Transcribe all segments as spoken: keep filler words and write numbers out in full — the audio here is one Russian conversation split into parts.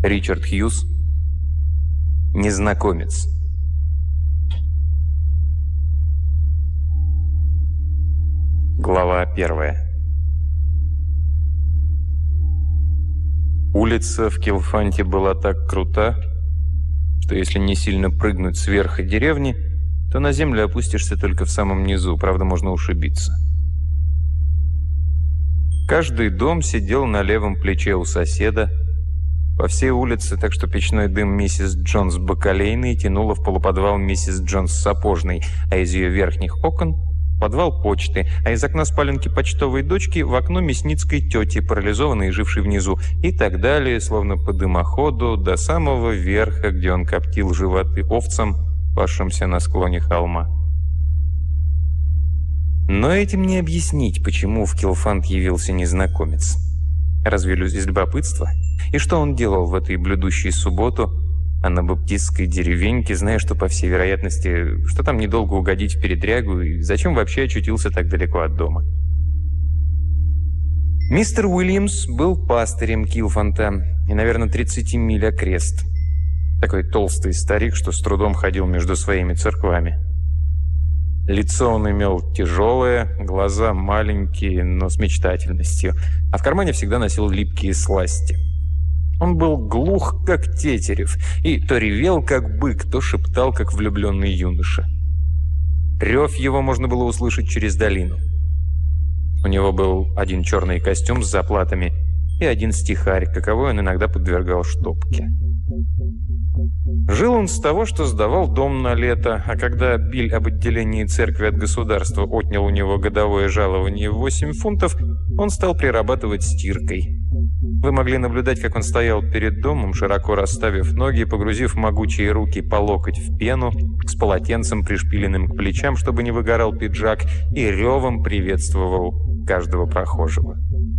Ричард Хьюз. Незнакомец. Глава первая. Улица в Килфанте была так крута, что если не сильно прыгнуть сверху деревни, то на землю опустишься только в самом низу, правда, можно ушибиться. Каждый дом сидел на левом плече у соседа, по всей улице, так что печной дым миссис Джонс бакалейной тянуло в полуподвал миссис Джонс сапожной, а из ее верхних окон – подвал почты, а из окна спаленки почтовой дочки в окно мясницкой тети, парализованной и жившей внизу, и так далее, словно по дымоходу, до самого верха, где он коптил животы овцам, пасшимся на склоне холма. Но этим не объяснить, почему в Килфант явился незнакомец. Разве из любопытства? И что он делал в эту блюдущую субботу, а на баптистской деревеньке, зная, что, по всей вероятности, что там недолго угодить в передрягу, и зачем вообще очутился так далеко от дома? Мистер Уильямс был пастырем Килфанта и, наверное, тридцати миль окрест. Такой толстый старик, что с трудом ходил между своими церквами. Лицо он имел тяжелое, глаза маленькие, но с мечтательностью, а в кармане всегда носил липкие сласти. Он был глух, как тетерев, и то ревел, как бык, то шептал, как влюбленный юноша. Рев его можно было услышать через долину. У него был один черный костюм с заплатами и один стихарь, каковой он иногда подвергал штопке. Жил он с того, что сдавал дом на лето, а когда биль об отделении церкви от государства отнял у него годовое жалование в восемь фунтов, он стал прирабатывать стиркой. Вы могли наблюдать, как он стоял перед домом, широко расставив ноги, погрузив могучие руки по локоть в пену, с полотенцем, пришпиленным к плечам, чтобы не выгорал пиджак, и ревом приветствовал каждого прохожего.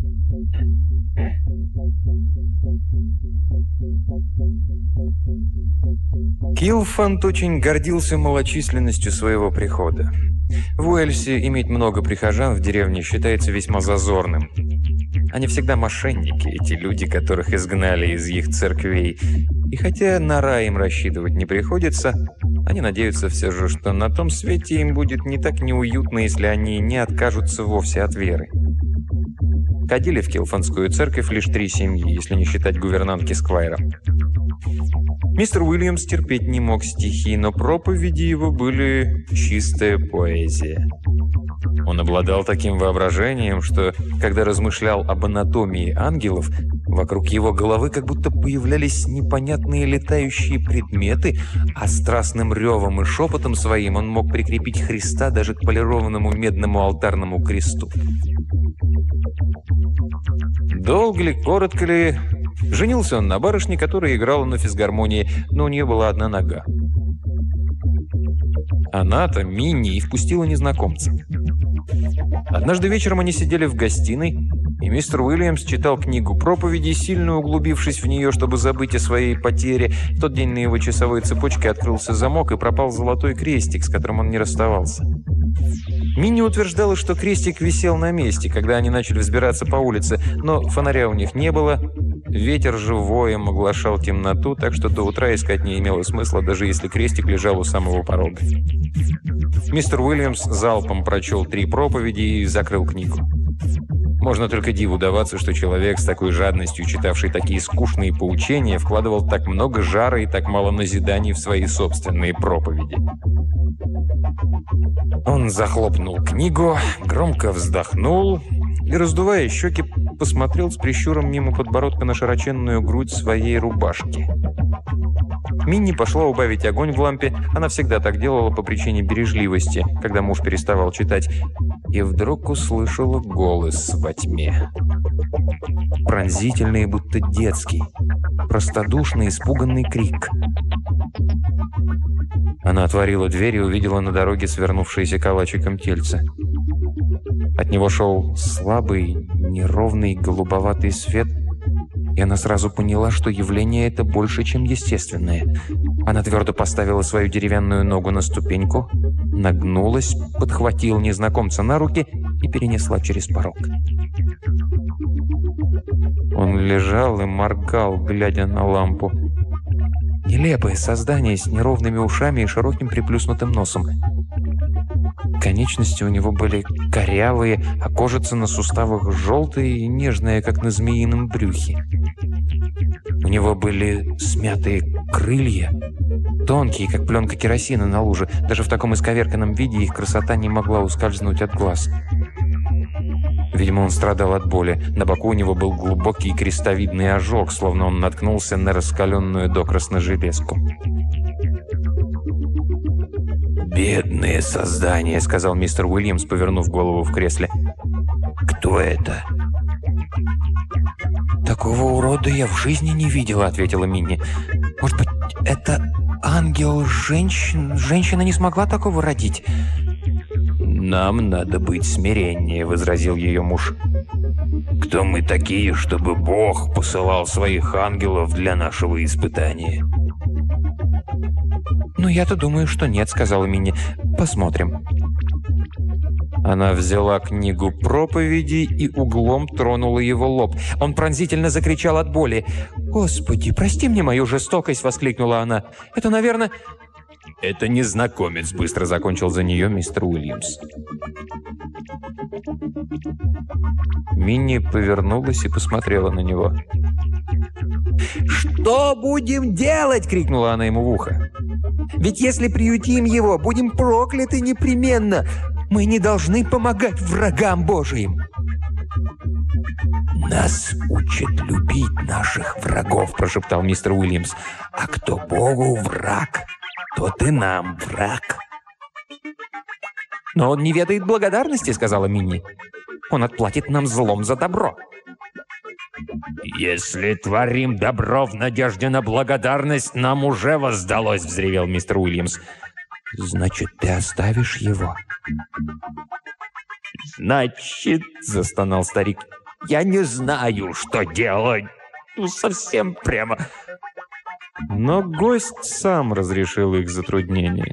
Килфант очень гордился малочисленностью своего прихода. В Уэльсе иметь много прихожан в деревне считается весьма зазорным. Они всегда мошенники, эти люди, которых изгнали из их церквей. И хотя на рай им рассчитывать не приходится, они надеются все же, что на том свете им будет не так неуютно, если они не откажутся вовсе от веры. Ходили в Килфантскую церковь лишь три семьи, если не считать гувернантки Сквайра. Мистер Уильямс терпеть не мог стихи, но проповеди его были чистая поэзия. Он обладал таким воображением, что, когда размышлял об анатомии ангелов, вокруг его головы как будто появлялись непонятные летающие предметы, а страстным ревом и шепотом своим он мог прикрепить Христа даже к полированному медному алтарному кресту. Долго ли, коротко ли, женился он на барышне, которая играла на физгармонии, но у нее была одна нога. Она-то, Минни, и впустила незнакомца. Однажды вечером они сидели в гостиной, и мистер Уильямс читал книгу проповедей, сильно углубившись в нее, чтобы забыть о своей потере. В тот день на его часовой цепочке открылся замок, и пропал золотой крестик, с которым он не расставался. Минни утверждала, что крестик висел на месте, когда они начали взбираться по улице, но фонаря у них не было. Ветер же воем оглашал темноту, так что до утра искать не имело смысла, даже если крестик лежал у самого порога. Мистер Уильямс залпом прочел три проповеди и закрыл книгу. Можно только диву даваться, что человек с такой жадностью, читавший такие скучные поучения, вкладывал так много жара и так мало назиданий в свои собственные проповеди. Он захлопнул книгу, громко вздохнул и, раздувая щеки, посмотрел с прищуром мимо подбородка на широченную грудь своей рубашки. Минни пошла убавить огонь в лампе. Она всегда так делала по причине бережливости, когда муж переставал читать. И вдруг услышала голос во тьме. Пронзительный, будто детский. Простодушный, испуганный крик. Она отворила дверь и увидела на дороге свернувшееся калачиком тельце. От него шел слабый, неровный голубоватый свет, и она сразу поняла, что явление это больше, чем естественное. Она твердо поставила свою деревянную ногу на ступеньку, нагнулась, подхватила незнакомца на руки и перенесла через порог. Он лежал и моргал, глядя на лампу. Нелепое создание с неровными ушами и широким приплюснутым носом. Конечности у него были корявые, а кожица на суставах желтая и нежная, как на змеином брюхе. У него были смятые крылья, тонкие, как пленка керосина на луже. Даже в таком исковерканном виде их красота не могла ускользнуть от глаз. Видимо, он страдал от боли. На боку у него был глубокий крестовидный ожог, словно он наткнулся на раскаленную докрасно железку. «Бедные создания», — сказал мистер Уильямс, повернув голову в кресле. «Кто это?» «Такого урода я в жизни не видела», — ответила Минни. «Может быть, это ангел женщин? Женщина не смогла такого родить?» «Нам надо быть смиреннее», — возразил ее муж. «Кто мы такие, чтобы Бог посылал своих ангелов для нашего испытания?» «Ну, я-то думаю, что нет», — сказала Минни. «Посмотрим». Она взяла книгу проповеди и углом тронула его лоб. Он пронзительно закричал от боли. «Господи, прости мне мою жестокость!» — воскликнула она. «Это, наверное...» «Это незнакомец», — быстро закончил за нее мистер Уильямс. Минни повернулась и посмотрела на него. «Что будем делать?» — крикнула она ему в ухо. «Ведь если приютим его, будем прокляты непременно. Мы не должны помогать врагам Божиим». «Нас учат любить наших врагов», — прошептал мистер Уильямс. «А кто Богу враг, тот и нам враг». «Но он не ведает благодарности», — сказала Минни. «Он отплатит нам злом за добро». «Если творим добро в надежде на благодарность, нам уже воздалось», — взревел мистер Уильямс. «Значит, ты оставишь его?» «Значит, — застонал старик, — я не знаю, что делать. Ну, совсем прямо». Но гость сам разрешил их затруднение.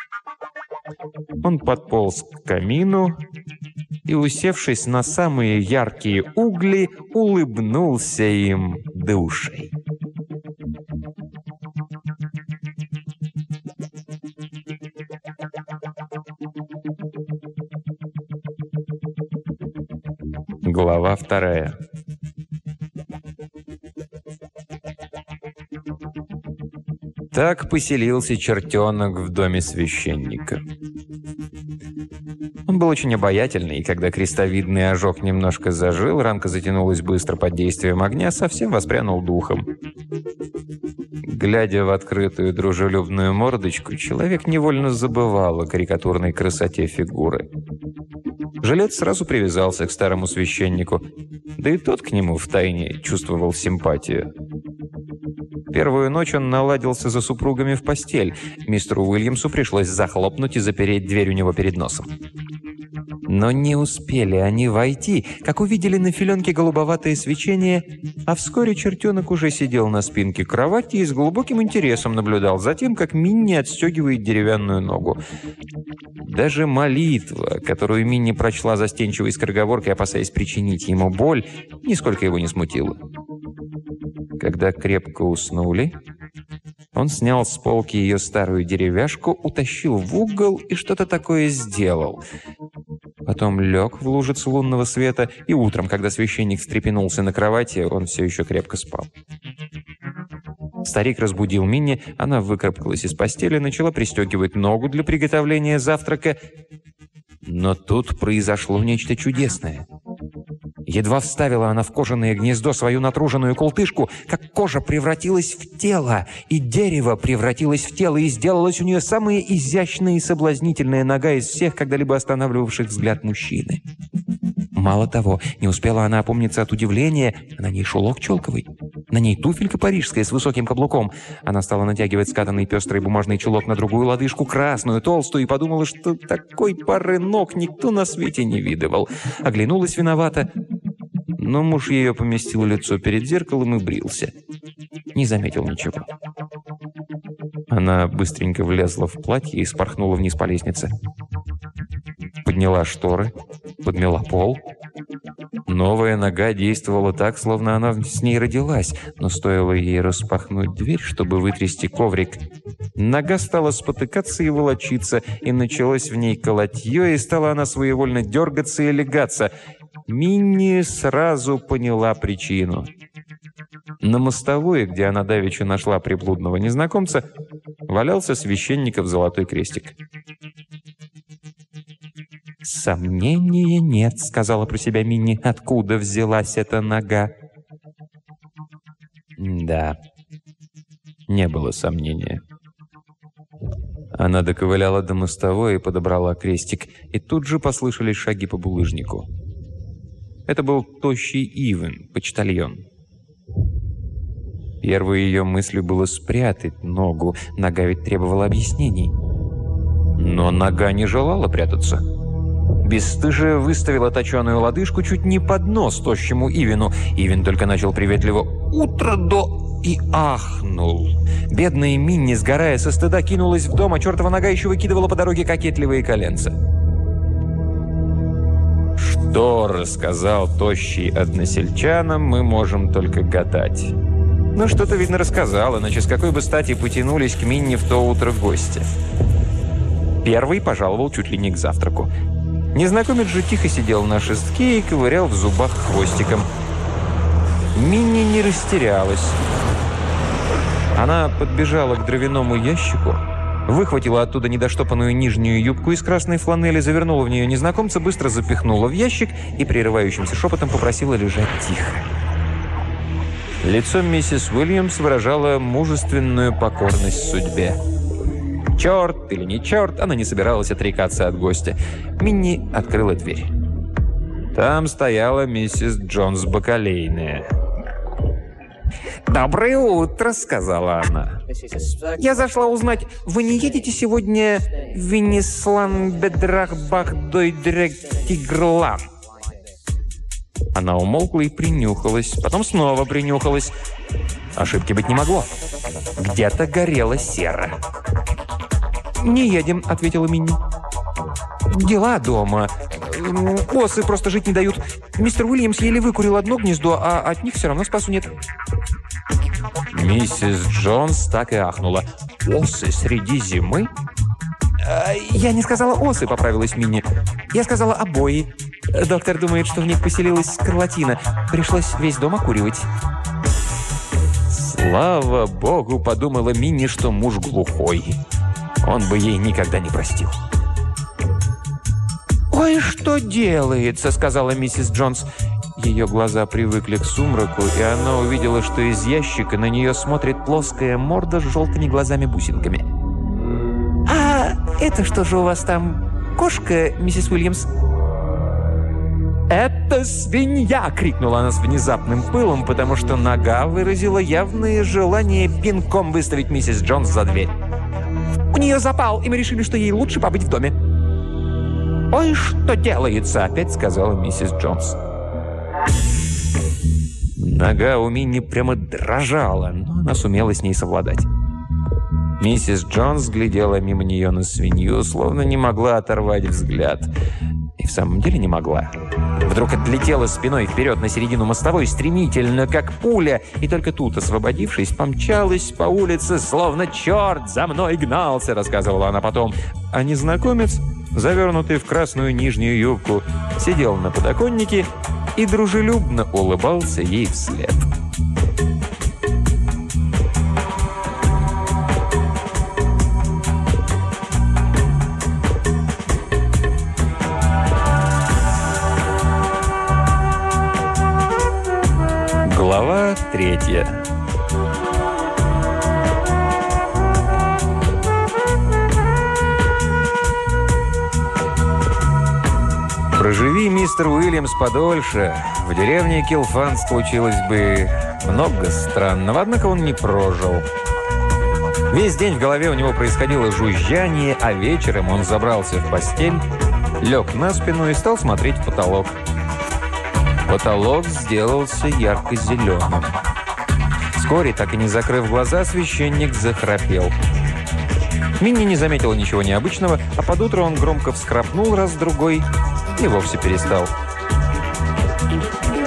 Он подполз к камину и, усевшись на самые яркие угли, улыбнулся им до ушей. Глава вторая. Так поселился чертенок в доме священника. Он был очень обаятельный, и когда крестовидный ожог немножко зажил, ранка затянулась быстро под действием огня, совсем воспрянул духом. Глядя в открытую дружелюбную мордочку, человек невольно забывал о карикатурной красоте фигуры. Жилец сразу привязался к старому священнику, да и тот к нему втайне чувствовал симпатию. Первую ночь он наладился за супругами в постель. Мистеру Уильямсу пришлось захлопнуть и запереть дверь у него перед носом. Но не успели они войти, как увидели на филенке голубоватое свечение, а вскоре чертенок уже сидел на спинке кровати и с глубоким интересом наблюдал за тем, как Минни отстегивает деревянную ногу. Даже молитва, которую Минни прочла застенчивой скороговоркой, опасаясь причинить ему боль, нисколько его не смутила. Когда крепко уснули, он снял с полки ее старую деревяшку, утащил в угол и что-то такое сделал. Потом лег в лужицу лунного света, и утром, когда священник встрепенулся на кровати, он все еще крепко спал. Старик разбудил Минни, она выкарабкалась из постели, начала пристегивать ногу для приготовления завтрака. Но тут произошло нечто чудесное. Едва вставила она в кожаное гнездо свою натруженную култышку, как кожа превратилась в тело, и дерево превратилось в тело, и сделалась у нее самая изящная и соблазнительная нога из всех, когда-либо останавливавших взгляд мужчины. Мало того, не успела она опомниться от удивления, а на ней шелок челковый, на ней туфелька парижская с высоким каблуком. Она стала натягивать скатанный пестрый бумажный чулок на другую лодыжку, красную, толстую, и подумала, что такой пары ног никто на свете не видывал. Оглянулась виновата, но муж ее поместил лицо перед зеркалом и брился. Не заметил ничего. Она быстренько влезла в платье и спорхнула вниз по лестнице. Подняла шторы, подмела пол. Новая нога действовала так, словно она с ней родилась, но стоило ей распахнуть дверь, чтобы вытрясти коврик. Нога стала спотыкаться и волочиться, и началось в ней колотье, и стала она своевольно дергаться и легаться. Минни сразу поняла причину. На мостовой, где она давеча нашла приблудного незнакомца, валялся священников золотой крестик. «Сомнения нет», — сказала про себя Минни, — «откуда взялась эта нога?» Да, не было сомнения. Она доковыляла до мостовой и подобрала крестик, и тут же послышались шаги по булыжнику. Это был тощий Ивен, почтальон. Первой ее мыслью было спрятать ногу, нога ведь требовала объяснений. Но нога не желала прятаться. Бесстыжая выставила точеную лодыжку чуть не под нос тощему Ивену. Ивен только начал приветливо «Утро до...» и ахнул. Бедная Минни, сгорая со стыда, кинулась в дом, а чертова нога еще выкидывала по дороге кокетливые коленца. Что рассказал тощий односельчанам, мы можем только гадать. Но что-то, видно, рассказал, иначе с какой бы стати потянулись к Минни в то утро гости. Первый пожаловал чуть ли не к завтраку. Незнакомец же тихо сидел на шестке и ковырял в зубах хвостиком. Минни не растерялась. Она подбежала к дровяному ящику, выхватила оттуда недоштопанную нижнюю юбку из красной фланели, завернула в нее незнакомца, быстро запихнула в ящик и прерывающимся шепотом попросила лежать тихо. Лицо миссис Уильямс выражало мужественную покорность судьбе. Черт или не черт, она не собиралась отрекаться от гостя. Минни открыла дверь. Там стояла миссис Джонс Бакалейная. «Доброе утро», — сказала она. «Я зашла узнать, вы не едете сегодня в Винислан-Бедрах-Бах-Дой-Дрек-Тигрлан?» Она умолкла и принюхалась, потом снова принюхалась. Ошибки быть не могло. Где-то горела сера. «Не едем», — ответила Минни. «Дела дома. Осы просто жить не дают. Мистер Уильямс еле выкурил одно гнездо, а от них все равно спасу нет». Миссис Джонс так и ахнула. «Осы среди зимы?» «Я не сказала осы», — поправилась Минни. «Я сказала обои. Доктор думает, что в них поселилась скарлатина. Пришлось весь дом окуривать». «Слава богу», — подумала Минни, что муж глухой. Он бы ей никогда не простил. «Ой, что делается», — сказала миссис Джонс. Ее глаза привыкли к сумраку, и она увидела, что из ящика на нее смотрит плоская морда с желтыми глазами-бусинками. «А это что же у вас там? Кошка, миссис Уильямс?» «Это свинья!» — крикнула она с внезапным пылом, потому что нога выразила явное желание пинком выставить миссис Джонс за дверь. «У нее запал, и мы решили, что ей лучше побыть в доме». «Ой, что делается!» — опять сказала миссис Джонс. Нога у Минни прямо дрожала, но она сумела с ней совладать. Миссис Джонс глядела мимо нее на свинью, словно не могла оторвать взгляд. И в самом деле не могла. Вдруг отлетела спиной вперед на середину мостовой, стремительно, как пуля, и только тут, освободившись, помчалась по улице, словно черт за мной гнался, рассказывала она потом. А незнакомец, завернутый в красную нижнюю юбку, сидел на подоконнике и дружелюбно улыбался ей вслед. Глава третья. Проживи мистер Уильямс подольше, в деревне Килфан случилось бы много странного, однако он не прожил. Весь день в голове у него происходило жужжание, а вечером он забрался в постель, лег на спину и стал смотреть в потолок. Потолок сделался ярко-зеленым. Вскоре, так и не закрыв глаза, священник захрапел. Минни не заметила ничего необычного, а под утро он громко всхрапнул раз-другой и вовсе перестал.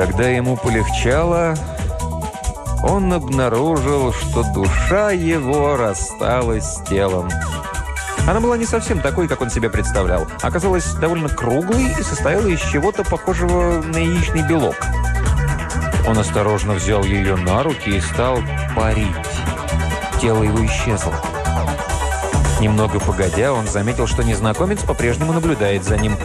Когда ему полегчало, он обнаружил, что душа его рассталась с телом. Она была не совсем такой, как он себе представлял. Оказалась довольно круглой и состояла из чего-то похожего на яичный белок. Он осторожно взял ее на руки и стал парить. Тело его исчезло. Немного погодя, он заметил, что незнакомец по-прежнему наблюдает за ним.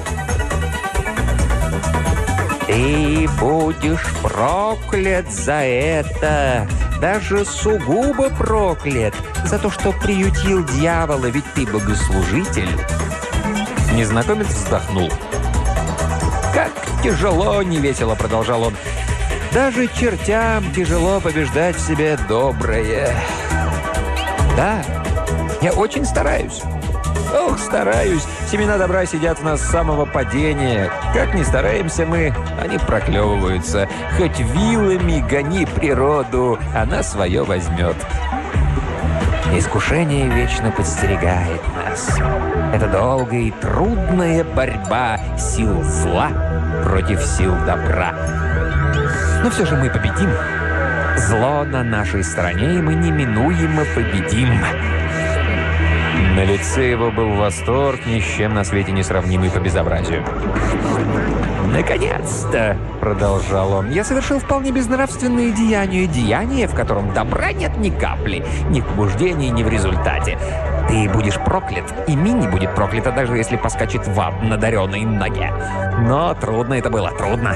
«Ты будешь проклят за это, даже сугубо проклят, за то, что приютил дьявола, ведь ты богослужитель». Незнакомец вздохнул. «Как тяжело!» — невесело продолжал он. «Даже чертям тяжело побеждать в себе доброе. Да, я очень стараюсь. Ох, стараюсь. Семена добра сидят в нас с самого падения. Как ни стараемся мы, они проклевываются. Хоть вилами гони природу, она свое возьмет. Искушение вечно подстерегает нас. Это долгая и трудная борьба сил зла против сил добра. Но все же мы победим. Зло на нашей стороне, и мы неминуемо победим». На лице его был восторг, ни с чем на свете не сравнимый по безобразию. «Наконец-то!» — продолжал он. «Я совершил вполне безнравственное деяние. Деяние, в котором добра нет ни капли. Ни в побуждении, ни в результате. Ты будешь проклят, и Минни будет проклята, даже если поскачет в ад на даренной ноге. Но трудно это было, трудно».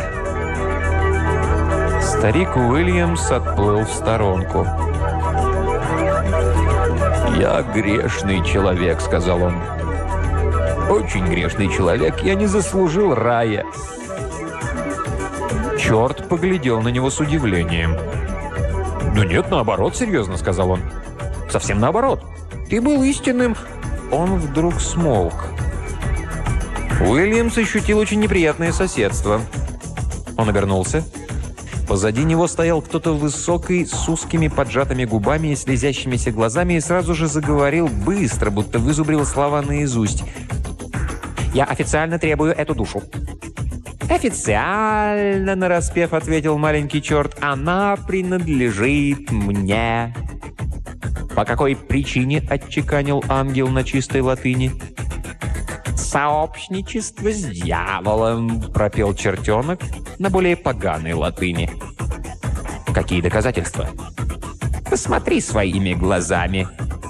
Старик Уильямс отплыл в сторонку. «Я грешный человек», — сказал он. «Очень грешный человек. Я не заслужил рая». Черт поглядел на него с удивлением. «Да нет, наоборот, серьезно», — сказал он. «Совсем наоборот. Ты был истинным». Он вдруг смолк. Уильямс ощутил очень неприятное соседство. Он обернулся. Позади него стоял кто-то высокий, с узкими поджатыми губами и слезящимися глазами, и сразу же заговорил быстро, будто вызубрил слова наизусть. «Я официально требую эту душу». «Официально», — нараспев ответил маленький черт, — «она принадлежит мне». «По какой причине?» — отчеканил ангел на чистой латыни. «Сообщничество с дьяволом», — пропел чертенок на более поганой латыни. «Какие доказательства?» «Посмотри своими глазами».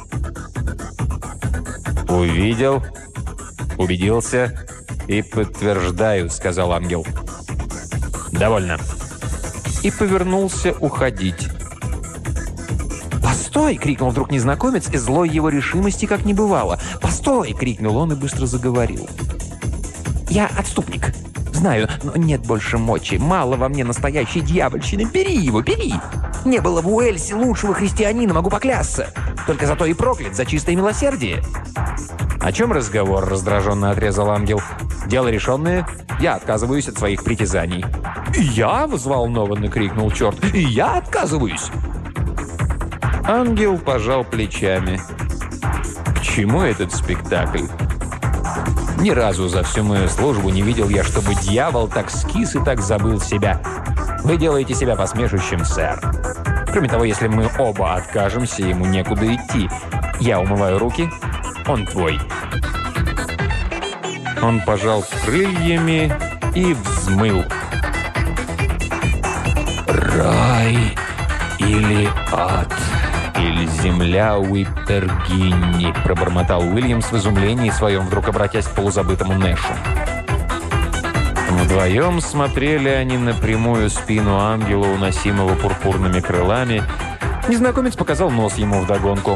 «Увидел, убедился и подтверждаю», — сказал ангел. «Довольно». И повернулся уходить. «Постой!» — крикнул вдруг незнакомец, и злой его решимости как не бывало. «Постой!» — крикнул он и быстро заговорил. «Я отступник. Знаю, но нет больше мочи. Мало во мне настоящей дьявольщины. Бери его, бери! Не было в Уэльсе лучшего христианина, могу поклясться. Только зато и проклят за чистое милосердие». «О чем разговор?» — раздраженно отрезал ангел. «Дело решенное. Я отказываюсь от своих притязаний». «И я?» — взволнованно крикнул черт. «И я отказываюсь!» Ангел пожал плечами. «К чему этот спектакль? Ни разу за всю мою службу не видел я, чтобы дьявол так скис и так забыл себя. Вы делаете себя посмешищем, сэр. Кроме того, если мы оба откажемся, ему некуда идти. Я умываю руки, он твой». Он пожал крыльями и взмыл. «Рай или ад, или земля Уиппергинни», — пробормотал Уильямс в изумлении своем, вдруг обратясь к полузабытому Нэшу. Вдвоем смотрели они на прямую спину ангела, уносимого пурпурными крылами. Незнакомец показал нос ему вдогонку.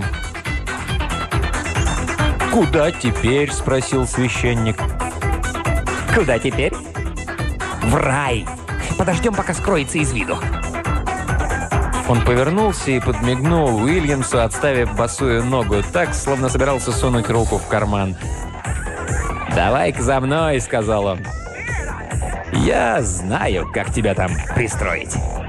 «Куда теперь?» — спросил священник. «Куда теперь?» «В рай. Подождем, пока скроется из виду». Он повернулся и подмигнул Уильямсу, отставив босую ногу так, словно собирался сунуть руку в карман. «Давай-ка за мной», — сказал он. «Я знаю, как тебя там пристроить».